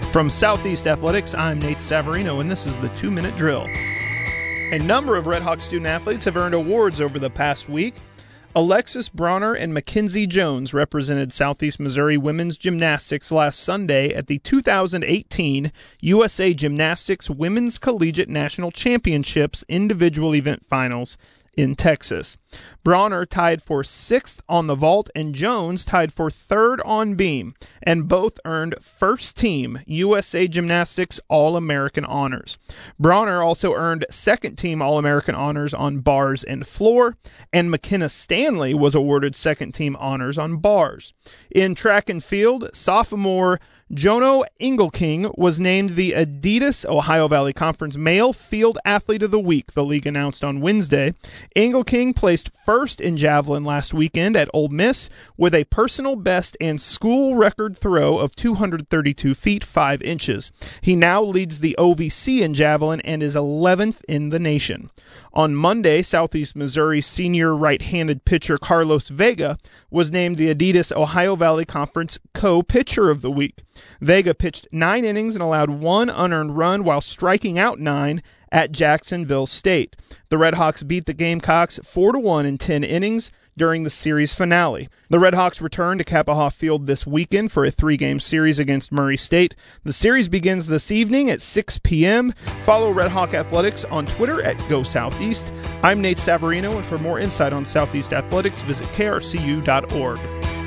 From Southeast Athletics, I'm Nate Savarino, and this is the 2-Minute Drill. A number of Red Hawk student-athletes have earned awards over the past week. Alexis Bronner and Mackenzie Jones represented Southeast Missouri women's gymnastics last Sunday at the 2018 USA Gymnastics Women's Collegiate National Championships individual event finals in Texas. Bronner tied for 6th on the vault, and Jones tied for 3rd on beam, and both earned first-team USA Gymnastics All-American honors. Bronner also earned second-team All-American honors on bars and floor, and McKenna Stanley was awarded second-team honors on bars. In track and field, sophomore Jono Engelking was named the Adidas Ohio Valley Conference Male Field Athlete of the Week, the league announced on Wednesday. Engelking placed first in javelin last weekend at Ole Miss with a personal best and school record throw of 232 feet 5 inches. He now leads the OVC in javelin and is 11th in the nation. On Monday, Southeast Missouri senior right-handed pitcher Carlos Vega was named the Adidas Ohio Valley Conference Co-Pitcher of the Week. Vega pitched 9 innings and allowed 1 unearned run while striking out 9 at Jacksonville State. The Red Hawks beat the Gamecocks 4-1 in 10 innings during the series finale. The Red Hawks return to Kappahoff Field this weekend for a 3-game series against Murray State. The series begins this evening at 6 p.m. Follow Red Hawk Athletics on Twitter at GoSoutheast. I'm Nate Savarino, and for more insight on Southeast Athletics, visit krcu.org.